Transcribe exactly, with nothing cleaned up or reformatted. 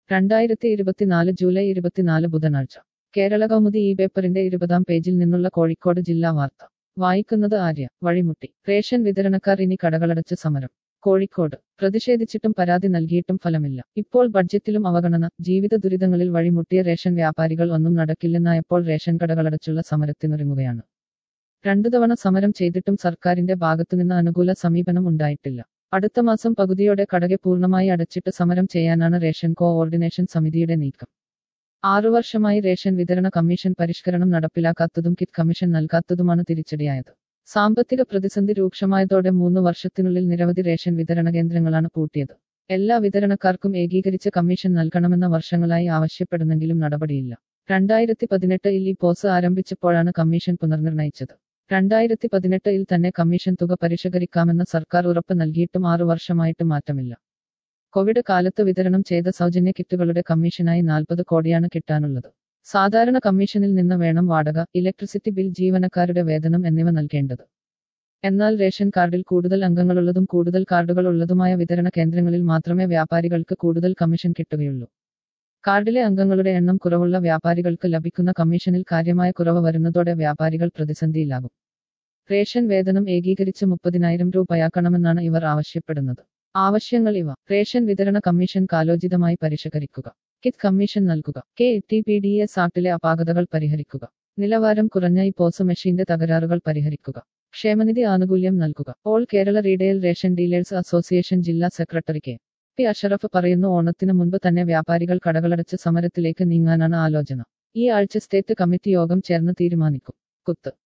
രണ്ടായിരത്തി ഇരുപത്തിനാല് ജൂലൈ ഇരുപത്തിനാല് ബുധനാഴ്ച കേരള കൗമുദി ഈ പേപ്പറിന്റെ ഇരുപതാം പേജിൽ നിന്നുള്ള കോഴിക്കോട് ജില്ലാ വാർത്ത വായിക്കുന്നത് ആര്യ. വഴിമുട്ടി റേഷൻ വിതരണക്കാർ ഇനി കടകളടച്ച് സമരം. കോഴിക്കോട് പ്രതിഷേധിച്ചിട്ടും പരാതി നൽകിയിട്ടും ഫലമില്ല. ഇപ്പോൾ ബഡ്ജറ്റിലും അവഗണന. ജീവിത ദുരിതങ്ങളിൽ വഴിമുട്ടിയ റേഷൻ വ്യാപാരികൾ ഒന്നും നടക്കില്ലെന്നായപ്പോൾ റേഷൻ കടകളടച്ചുള്ള സമരത്തിനൊരുങ്ങുകയാണ്. രണ്ടു തവണ സമരം ചെയ്തിട്ടും സർക്കാരിന്റെ ഭാഗത്തുനിന്ന് അനുകൂല സമീപനം ഉണ്ടായിട്ടില്ല. അടുത്ത മാസം പകുതിയോടെ കടകെ പൂർണ്ണമായി അടച്ചിട്ട് സമരം ചെയ്യാനാണ് റേഷൻ കോഓർഡിനേഷൻ സമിതിയുടെ നീക്കം. ആറു വർഷമായി റേഷൻ വിതരണ കമ്മീഷൻ പരിഷ്കരണം നടപ്പിലാക്കാത്തതും കിറ്റ് കമ്മീഷൻ നൽകാത്തതുമാണ് തിരിച്ചടിയായത്. സാമ്പത്തിക പ്രതിസന്ധി രൂക്ഷമായതോടെ മൂന്ന് വർഷത്തിനുള്ളിൽ നിരവധി റേഷൻ വിതരണ കേന്ദ്രങ്ങളാണ് പൂട്ടിയത്. എല്ലാ വിതരണക്കാർക്കും ഏകീകരിച്ച കമ്മീഷൻ നൽകണമെന്ന വർഷങ്ങളായി ആവശ്യപ്പെടുന്നെങ്കിലും നടപടിയില്ല. രണ്ടായിരത്തി പതിനെട്ടിൽ ഈ പോസ് ആരംഭിച്ചപ്പോഴാണ് കമ്മീഷൻ പുനർനിർണയിച്ചത്. രണ്ടായിരത്തി പതിനെട്ടിൽ തന്നെ കമ്മീഷൻ തുക പരിഷ്കരിക്കാമെന്ന് സർക്കാർ ഉറപ്പ് നൽകിയിട്ടും ആറു വർഷമായിട്ട് മാറ്റമില്ല. കോവിഡ് കാലത്ത് വിതരണം ചെയ്ത സൗജന്യ കിറ്റുകളുടെ കമ്മീഷനായി നാൽപ്പത് കോടിയാണ് കിട്ടാനുള്ളത്. സാധാരണ കമ്മീഷനിൽ നിന്ന് വേണം വാടക, ഇലക്ട്രിസിറ്റി ബിൽ, ജീവനക്കാരുടെ വേതനം എന്നിവ നൽകേണ്ടത്. എന്നാൽ റേഷൻ കാർഡിൽ കൂടുതൽ അംഗങ്ങളുള്ളതും കൂടുതൽ കാർഡുകൾ ഉള്ളതുമായ വിതരണ കേന്ദ്രങ്ങളിൽ മാത്രമേ വ്യാപാരികൾക്ക് കൂടുതൽ കമ്മീഷൻ കിട്ടുകയുള്ളൂ. കാർഡിലെ അംഗങ്ങളുടെ എണ്ണം കുറവുള്ള വ്യാപാരികൾക്ക് ലഭിക്കുന്ന കമ്മീഷനിൽ കാര്യമായ കുറവ് വരുന്നതോടെ വ്യാപാരികൾ പ്രതിസന്ധിയിലാകും. റേഷൻ വേതനം ഏകീകരിച്ച് മുപ്പതിനായിരം രൂപയാക്കണമെന്നാണ് ഇവർ ആവശ്യപ്പെടുന്നത്. ആവശ്യങ്ങൾ ഇവ: റേഷൻ വിതരണ കമ്മീഷൻ കാലോചിതമായി പരിഷ്കരിക്കുക, കിറ്റ് കമ്മീഷൻ നൽകുക, K T P D S ആക്ടിലെ അപാകതകൾ പരിഹരിക്കുക, നിലവാരം കുറഞ്ഞ ഈ പോസ് മെഷീന്റെ തകരാറുകൾ പരിഹരിക്കുക, ക്ഷേമനിധി ആനുകൂല്യം നൽകുക. All Kerala retail ration dealers association ജില്ലാ സെക്രട്ടറി കെ പി അഷറഫ് പറയുന്നു. ഓണത്തിന് മുൻപ് തന്നെ വ്യാപാരികൾ കടകളടച്ച് സമരത്തിലേക്ക് നീങ്ങാനാണ് ആലോചന. ഈ ആഴ്ച സ്റ്റേറ്റ് കമ്മിറ്റി യോഗം ചേർന്ന് തീരുമാനിക്കും. കുത്ത്